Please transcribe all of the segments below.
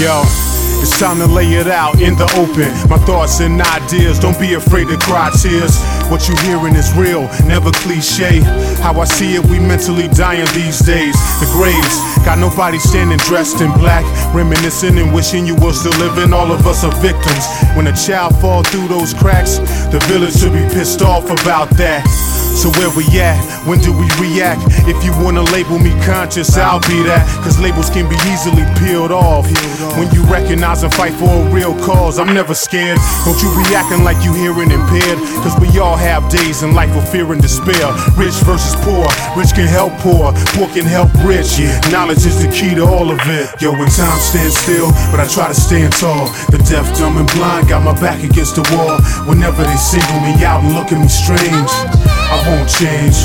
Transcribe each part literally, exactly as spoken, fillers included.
Yo, it's time to lay it out in the open. My thoughts and ideas, don't be afraid to cry tears. What you hearing is real, never cliche. How I see it, we mentally dying these days. The graves, got nobody standing dressed in black, reminiscing and wishing you were still living. All of us are victims. When a child fall through those cracks, the village should be pissed off about that. So where we at? When do we react? If you wanna label me conscious, I'll be that. Cause labels can be easily peeled off. When you recognize and fight for a real cause, I'm never scared. Don't you be acting like you hearing impaired. Cause we all have days in life of fear and despair. Rich versus poor, rich can help poor, poor can help rich. Knowledge is the key to all of it. Yo, when time stands still, but I try to stand tall. The deaf, dumb, and blind got my back against the wall. Whenever they single me out and look at me strange, I won't change.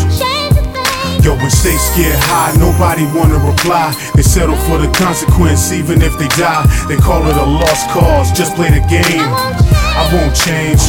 Yo, when stay scared high, nobody wanna reply. They settle for the consequence, even if they die. They call it a lost cause, just play the game. I won't change.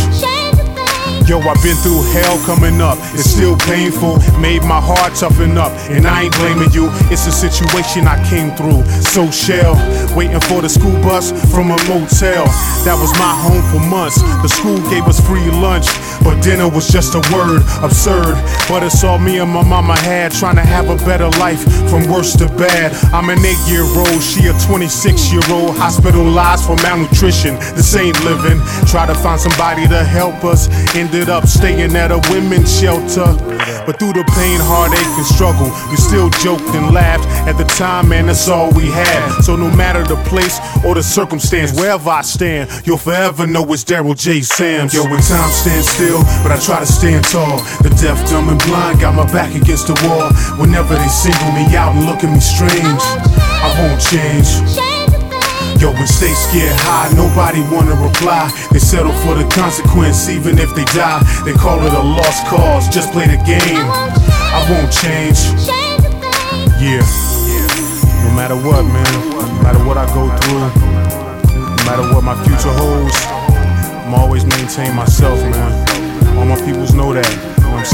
Yo, I've been through hell coming up, it's still painful. Made my heart toughen up, and I ain't blaming you. It's a situation I came through. So shell, waiting for the school bus from a motel. That was my home for months. The school gave us free lunch, but dinner was just a word, absurd. But it's all me and my mama had, trying to have a better life from worse to bad. I'm an eight year old, she a twenty-six year old. Hospitalized for malnutrition, this ain't living. Try to find somebody to help us, ended up staying at a women's shelter. But through the pain, heartache, and struggle, we still joked and laughed. At the time, man, that's all we had. So no matter the place or the circumstance, wherever I stand, you'll forever know it's Daryl J. Sams. Yo, when time stands still, but I try to stand tall. The deaf, dumb, and blind got my back against the wall. Whenever they single me out and look at me strange, I won't change. Yo, when stay scared high, nobody wanna reply. They settle for the consequence, even if they die. They call it a lost cause, just play the game. I won't change. Yeah, no matter what, man, no matter what I go through, no matter what my future holds, I'm always maintain myself, man. All my peoples know that, you know what I'm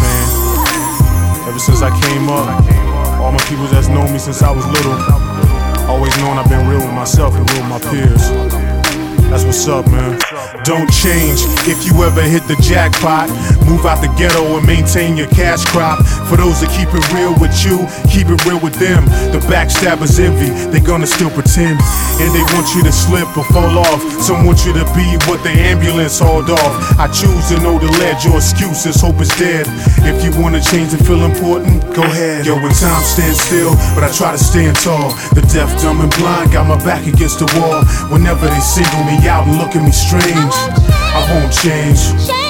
saying? Ever since I came up, all my peoples that's known me since I was little, always known I've been real with myself and real with my peers. That's what's up, man. Don't change if you ever hit the jackpot. Move out the ghetto and maintain your cash crop. For those that keep it real with you, keep it real with them. The backstabbers envy, they gonna still pretend. And they want you to slip or fall off. Some want you to be what the ambulance hauled off. I choose to know the ledge, your excuses, hope is dead. If you wanna change and feel important, go ahead. Yo, when time stands still, but I try to stand tall. The deaf, dumb, and blind got my back against the wall. Whenever they single me out and look at me strange, I won't change.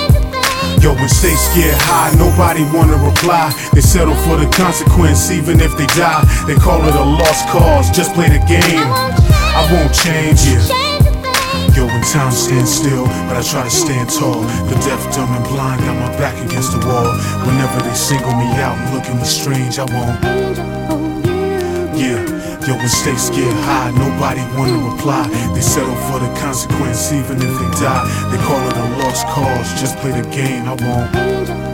Yo, when stay scared high, nobody wanna reply. They settle for the consequence, even if they die. They call it a lost cause, just play the game. I won't change. Yeah. Yo, when time stands still, but I try to stand tall. The deaf, dumb, and blind got my back against the wall. Whenever they single me out and look at me strange, I won't. Yeah. Yo, when stay scared high, nobody wanna reply. They settle for the consequence, even if they die. They call it a lost cause, just play the game, I won't.